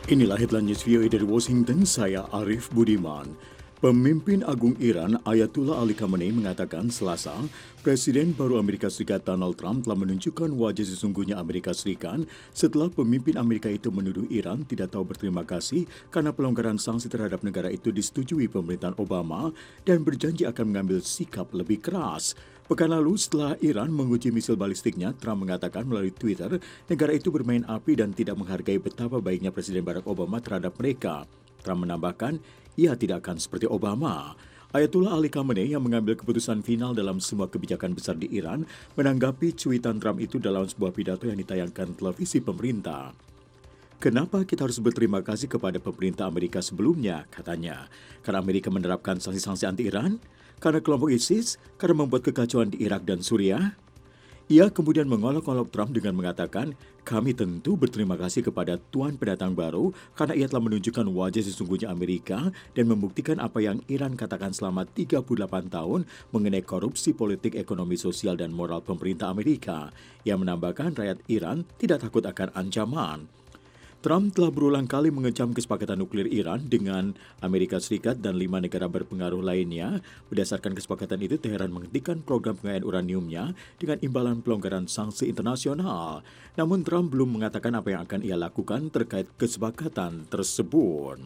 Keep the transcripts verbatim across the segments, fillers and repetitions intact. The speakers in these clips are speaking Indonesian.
Inilah headline news V O A dari Washington, saya Arif Budiman. Pemimpin Agung Iran Ayatullah Ali Khamenei mengatakan Selasa, Presiden baru Amerika Serikat Donald Trump telah menunjukkan wajah sesungguhnya Amerika Serikat setelah pemimpin Amerika itu menuduh Iran tidak tahu berterima kasih karena pelonggaran sanksi terhadap negara itu disetujui pemerintahan Obama dan berjanji akan mengambil sikap lebih keras. Pekan lalu setelah Iran menguji misil balistiknya, Trump mengatakan melalui Twitter negara itu bermain api dan tidak menghargai betapa baiknya Presiden Barack Obama terhadap mereka. Trump menambahkan, ia tidak akan seperti Obama. Ayatullah Ali Khamenei yang mengambil keputusan final dalam semua kebijakan besar di Iran menanggapi cuitan Trump itu dalam sebuah pidato yang ditayangkan televisi pemerintah. Kenapa kita harus berterima kasih kepada pemerintah Amerika sebelumnya, katanya. Karena Amerika menerapkan sanksi-sanksi anti-Iran? Karena kelompok ISIS? Karena membuat kekacauan di Irak dan Suriah? Ia kemudian mengolok-olok Trump dengan mengatakan, kami tentu berterima kasih kepada Tuan Pendatang Baru karena ia telah menunjukkan wajah sesungguhnya Amerika dan membuktikan apa yang Iran katakan selama tiga puluh delapan tahun mengenai korupsi politik, ekonomi, sosial, dan moral pemerintah Amerika. Ia menambahkan rakyat Iran tidak takut akan ancaman. Trump telah berulang kali mengecam kesepakatan nuklir Iran dengan Amerika Serikat dan lima negara berpengaruh lainnya. Berdasarkan kesepakatan itu, Teheran menghentikan program pengayaan uraniumnya dengan imbalan pelonggaran sanksi internasional. Namun Trump belum mengatakan apa yang akan ia lakukan terkait kesepakatan tersebut.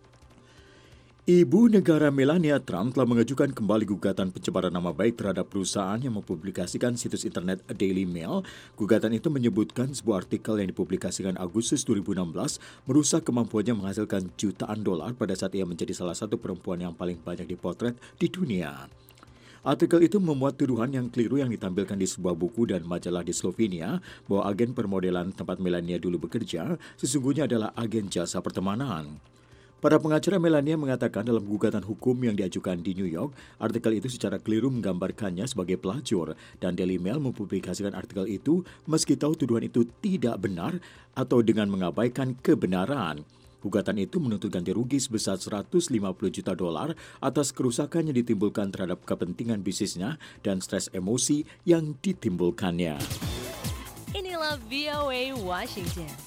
Ibu negara Melania Trump telah mengajukan kembali gugatan pencemaran nama baik terhadap perusahaan yang mempublikasikan situs internet Daily Mail. Gugatan itu menyebutkan sebuah artikel yang dipublikasikan Agustus dua ribu enam belas merusak kemampuannya menghasilkan jutaan dolar pada saat ia menjadi salah satu perempuan yang paling banyak dipotret di dunia. Artikel itu memuat tuduhan yang keliru yang ditampilkan di sebuah buku dan majalah di Slovenia bahwa agen permodelan tempat Melania dulu bekerja sesungguhnya adalah agen jasa pertemanan. Para pengacara Melania mengatakan dalam gugatan hukum yang diajukan di New York, artikel itu secara keliru menggambarkannya sebagai pelacur dan Daily Mail mempublikasikan artikel itu meski tahu tuduhan itu tidak benar atau dengan mengabaikan kebenaran. Gugatan itu menuntut ganti rugi sebesar seratus lima puluh juta dolar atas kerusakan yang ditimbulkan terhadap kepentingan bisnisnya dan stres emosi yang ditimbulkannya. Inilah V O A Washington.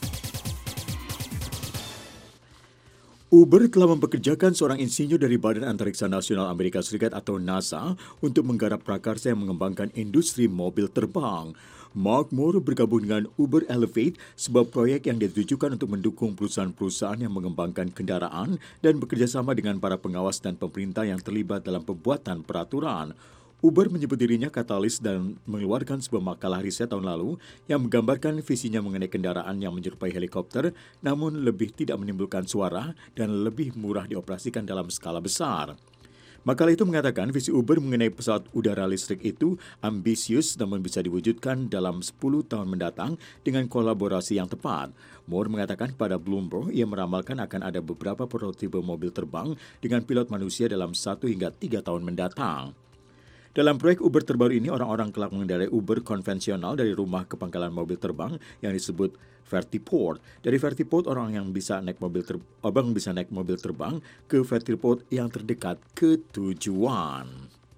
Uber telah mempekerjakan seorang insinyur dari Badan Antariksa Nasional Amerika Serikat atau NASA untuk menggarap prakarsa yang mengembangkan industri mobil terbang. Mark Moore bergabung dengan Uber Elevate, sebuah proyek yang ditujukan untuk mendukung perusahaan-perusahaan yang mengembangkan kendaraan dan bekerjasama dengan para pengawas dan pemerintah yang terlibat dalam pembuatan peraturan. Uber menyebut dirinya katalis dan mengeluarkan sebuah makalah riset tahun lalu yang menggambarkan visinya mengenai kendaraan yang menyerupai helikopter namun lebih tidak menimbulkan suara dan lebih murah dioperasikan dalam skala besar. Makalah itu mengatakan visi Uber mengenai pesawat udara listrik itu ambisius namun bisa diwujudkan dalam sepuluh tahun mendatang dengan kolaborasi yang tepat. Moore mengatakan kepada Bloomberg ia meramalkan akan ada beberapa prototipe mobil terbang dengan pilot manusia dalam satu hingga tiga tahun mendatang. Dalam proyek Uber terbaru ini, orang-orang kelak mengendarai Uber konvensional dari rumah ke pangkalan mobil terbang yang disebut Vertiport. Dari Vertiport, orang yang bisa naik mobil ter- orang bisa naik mobil terbang ke Vertiport yang terdekat ke tujuan.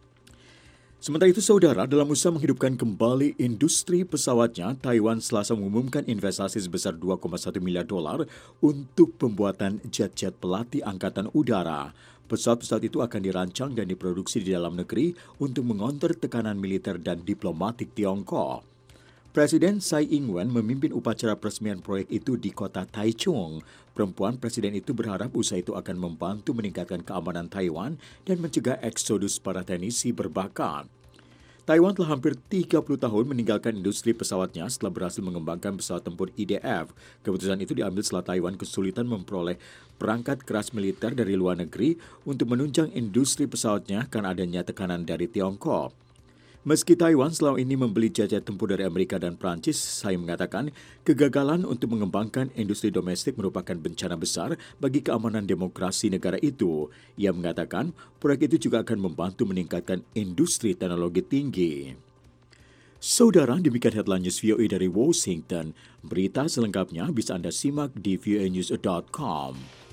Sementara itu, saudara, dalam usaha menghidupkan kembali industri pesawatnya, Taiwan Selasa mengumumkan investasi sebesar dua koma satu miliar dolar untuk pembuatan jet-jet pelatih angkatan udara. Pesawat-pesawat itu akan dirancang dan diproduksi di dalam negeri untuk mengonter tekanan militer dan diplomatik Tiongkok. Presiden Tsai Ing-wen memimpin upacara peresmian proyek itu di kota Taichung. Perempuan presiden itu berharap usaha itu akan membantu meningkatkan keamanan Taiwan dan mencegah eksodus para teknisi berbakat. Taiwan telah hampir tiga puluh tahun meninggalkan industri pesawatnya setelah berhasil mengembangkan pesawat tempur I D F. Keputusan itu diambil setelah Taiwan kesulitan memperoleh perangkat keras militer dari luar negeri untuk menunjang industri pesawatnya karena adanya tekanan dari Tiongkok. Meski Taiwan selama ini membeli jet-jet tempur dari Amerika dan Prancis, saya mengatakan kegagalan untuk mengembangkan industri domestik merupakan bencana besar bagi keamanan demokrasi negara itu. Ia mengatakan proyek itu juga akan membantu meningkatkan industri teknologi tinggi. Saudara, demikian headline news V O A dari Washington. Berita selengkapnya bisa Anda simak di v o a news dot com.